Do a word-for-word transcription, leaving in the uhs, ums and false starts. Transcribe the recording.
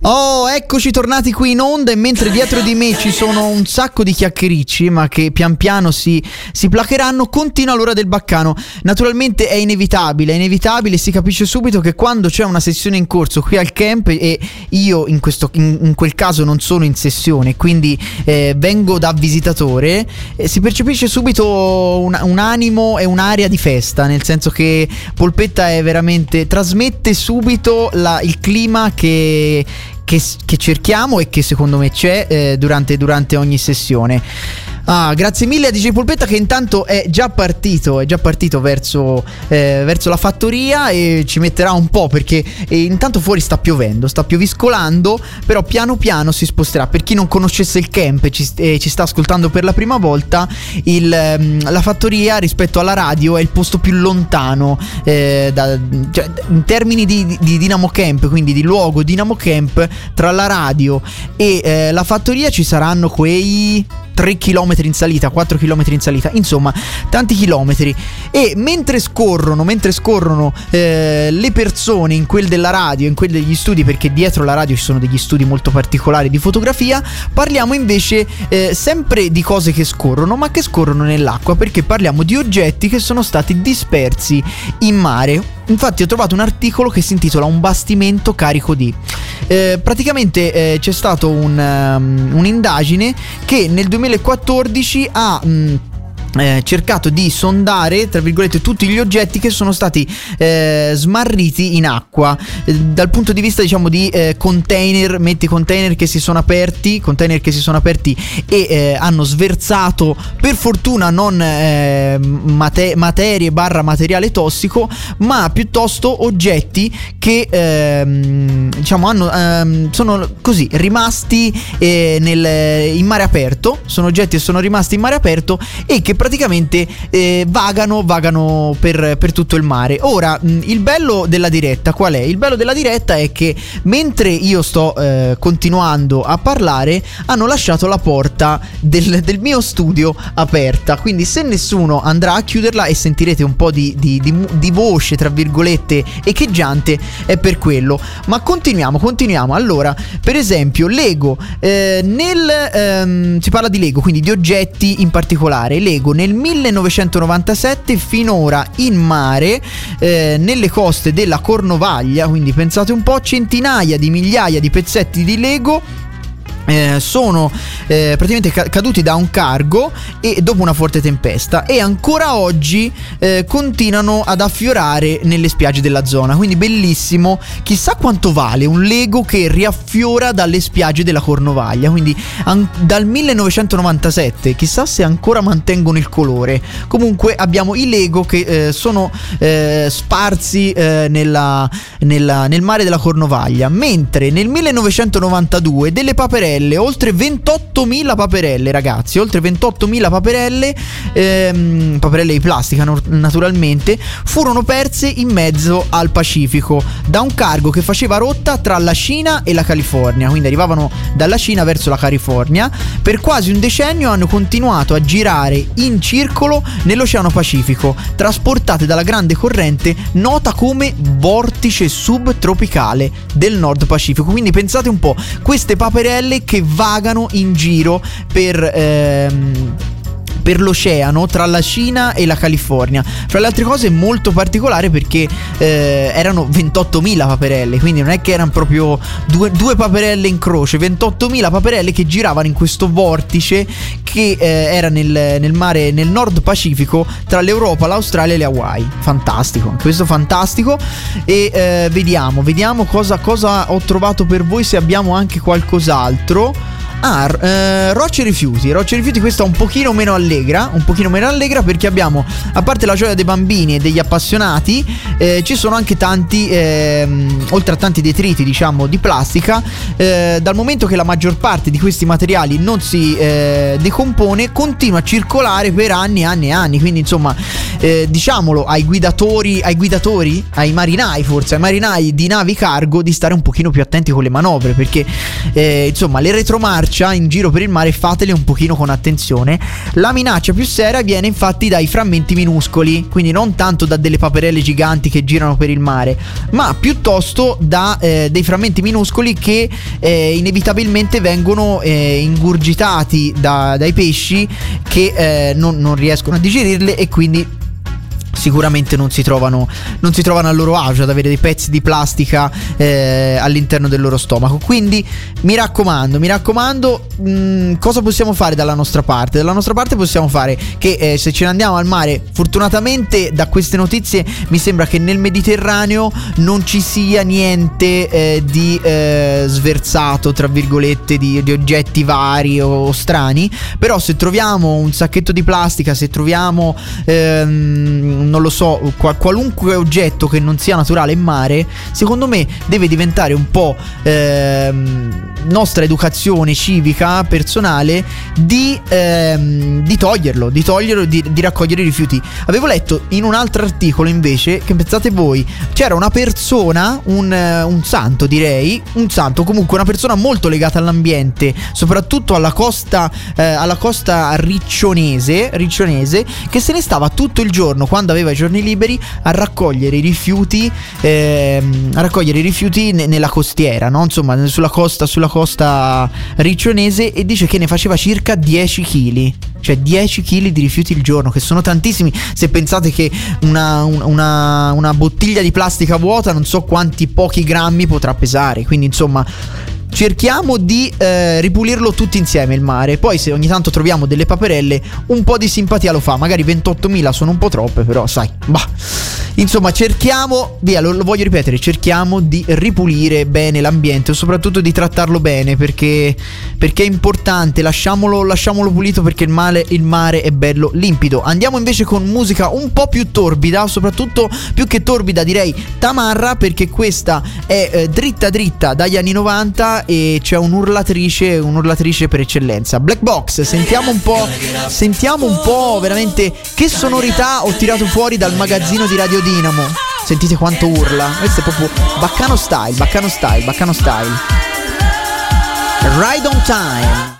Oh, eccoci tornati qui in onda, e mentre dietro di me ci sono un sacco di chiacchiericci, ma che pian piano si, si placheranno, continua l'ora del baccano. Naturalmente è inevitabile, è inevitabile, si capisce subito che quando c'è una sessione in corso qui al camp, e io in, questo, in, in quel caso non sono in sessione, quindi eh, vengo da visitatore, eh, si percepisce subito un, un animo e un'aria di festa, nel senso che Polpetta è veramente, trasmette subito la, il clima che... Che, che cerchiamo e che secondo me c'è eh, durante, durante ogni sessione. Ah, grazie mille a D J Polpetta, che intanto è già partito, è già partito verso, eh, verso la fattoria, e ci metterà un po' perché eh, intanto fuori sta piovendo, sta pioviscolando, però piano piano si sposterà. Per chi non conoscesse il camp e ci, eh, ci sta ascoltando per la prima volta, il, ehm, la fattoria rispetto alla radio è il posto più lontano, eh, da, cioè, in termini di, di, di Dinamo Camp, quindi di luogo Dinamo Camp. Tra la radio e eh, la fattoria ci saranno quei tre chilometri in salita, quattro chilometri in salita, insomma tanti chilometri. E mentre scorrono, mentre scorrono eh, le persone in quel della radio, in quel degli studi, perché dietro la radio ci sono degli studi molto particolari di fotografia, parliamo invece eh, sempre di cose che scorrono, ma che scorrono nell'acqua, perché parliamo di oggetti che sono stati dispersi in mare. Infatti ho trovato un articolo che si intitola "Un bastimento carico di". Eh, praticamente eh, c'è stato un, um, un'indagine che nel duemilaquattordici ha mh, Eh, cercato di sondare, tra virgolette, tutti gli oggetti che sono stati eh, smarriti in acqua, eh, dal punto di vista, diciamo, di eh, container, metti container che si sono aperti, container che si sono aperti e eh, hanno sversato, per fortuna non eh, mate- materie barra materiale tossico, ma piuttosto oggetti che ehm, diciamo hanno ehm, sono così rimasti eh, nel, in mare aperto. Sono oggetti che sono rimasti in mare aperto e che praticamente eh, vagano vagano per, per tutto il mare. Ora, mh, il bello della diretta qual è? Il bello della diretta è che mentre io sto eh, continuando a parlare, hanno lasciato la porta del, del mio studio aperta, quindi se nessuno andrà a chiuderla e sentirete un po' di, di, di, di voce, tra virgolette, echeggiante, è per quello. Ma continuiamo, continuiamo. Allora, per esempio Lego, eh, nel ehm, si parla di Lego, quindi di oggetti in particolare. Lego nel millenovecentonovantasette finora in mare, eh, nelle coste della Cornovaglia, quindi pensate un po', centinaia di migliaia di pezzetti di Lego Eh, sono eh, praticamente ca- caduti da un cargo e dopo una forte tempesta, e ancora oggi eh, continuano ad affiorare nelle spiagge della zona. Quindi bellissimo, chissà quanto vale un Lego che riaffiora dalle spiagge della Cornovaglia, quindi an- dal millenovecentonovantasette, chissà se ancora mantengono il colore. Comunque abbiamo i Lego che eh, sono eh, sparsi eh, nella, nella, nel mare della Cornovaglia, mentre nel millenovecentonovantadue delle paperelle, oltre ventottomila paperelle, ragazzi, oltre ventottomila paperelle, ehm, paperelle di plastica naturalmente, furono perse in mezzo al Pacifico da un cargo che faceva rotta tra la Cina e la California. Quindi arrivavano dalla Cina verso la California. Per quasi un decennio hanno continuato a girare in circolo nell'Oceano Pacifico, trasportate dalla grande corrente nota come vortice subtropicale del Nord Pacifico. Quindi pensate un po', queste paperelle che vagano in giro per ehm, per l'oceano tra la Cina e la California. Fra le altre cose molto particolare perché eh, erano ventottomila paperelle, quindi non è che erano proprio due, due paperelle in croce, ventottomila paperelle che giravano in questo vortice che eh, era nel, nel mare, nel Nord Pacifico, tra l'Europa, l'Australia e le Hawaii. Fantastico, anche questo fantastico. E eh, vediamo, vediamo cosa, cosa ho trovato per voi, se abbiamo anche qualcos'altro. Ah, eh, Rocce e Rifiuti. Rocce e Rifiuti, questa un pochino meno allegra, un pochino meno allegra perché abbiamo, a parte la gioia dei bambini e degli appassionati, eh, ci sono anche tanti, ehm, oltre a tanti detriti, diciamo, di plastica. Eh, dal momento che la maggior parte di questi materiali non si eh, decompone, continua a circolare per anni e anni e anni. Quindi insomma, eh, diciamolo ai guidatori, ai guidatori, ai marinai, forse ai marinai di navi cargo, di stare un pochino più attenti con le manovre, perché eh, insomma le retromarce marcia in giro per il mare, fatele un pochino con attenzione. La minaccia più seria viene infatti dai frammenti minuscoli, quindi non tanto da delle paperelle giganti che girano per il mare, ma piuttosto da eh, dei frammenti minuscoli che eh, inevitabilmente vengono eh, ingurgitati da, dai pesci che eh, non, non riescono a digerirle, e quindi sicuramente non si trovano non si trovano a loro agio ad avere dei pezzi di plastica eh, all'interno del loro stomaco. Quindi mi raccomando, mi raccomando, mh, cosa possiamo fare dalla nostra parte? Dalla nostra parte possiamo fare che eh, se ce ne andiamo al mare, fortunatamente da queste notizie mi sembra che nel Mediterraneo non ci sia niente eh, di eh, sversato, tra virgolette, di, di oggetti vari o strani, però se troviamo un sacchetto di plastica, se troviamo ehm, non lo so, qual- qualunque oggetto che non sia naturale in mare, secondo me deve diventare un po' ehm, nostra educazione civica personale di, ehm, di toglierlo, di toglierlo, di, di raccogliere i rifiuti. Avevo letto in un altro articolo invece che, pensate voi, c'era una persona, un, un santo direi, un santo comunque, una persona molto legata all'ambiente, soprattutto alla costa, eh, alla costa riccionese, riccionese, che se ne stava tutto il giorno, quando aveva i giorni liberi, a raccogliere i rifiuti, ehm, a raccogliere i rifiuti ne- nella costiera, no? Insomma, sulla costa, sulla costa riccionese, e dice che ne faceva circa dieci chili. Cioè dieci chili di rifiuti il giorno, che sono tantissimi. Se pensate che una, una, una bottiglia di plastica vuota non so quanti pochi grammi potrà pesare. Quindi insomma, cerchiamo di eh, ripulirlo tutti insieme il mare. Poi se ogni tanto troviamo delle paperelle, un po' di simpatia lo fa. Magari ventottomila sono un po' troppe, però sai, bah. Insomma, cerchiamo, via, lo, lo voglio ripetere, cerchiamo di ripulire bene l'ambiente, soprattutto di trattarlo bene, perché, perché è importante. Lasciamolo, lasciamolo pulito, perché il mare, il mare è bello limpido. Andiamo invece con musica un po' più torbida, soprattutto più che torbida direi tamarra, perché questa è eh, dritta dritta dagli anni novanta, e c'è un'urlatrice, un'urlatrice per eccellenza. Black Box, sentiamo un po', sentiamo un po' veramente che sonorità ho tirato fuori dal magazzino di Radio Dinamo. Sentite quanto urla. Questo è proprio baccano style, baccano style, baccano style. Ride on Time.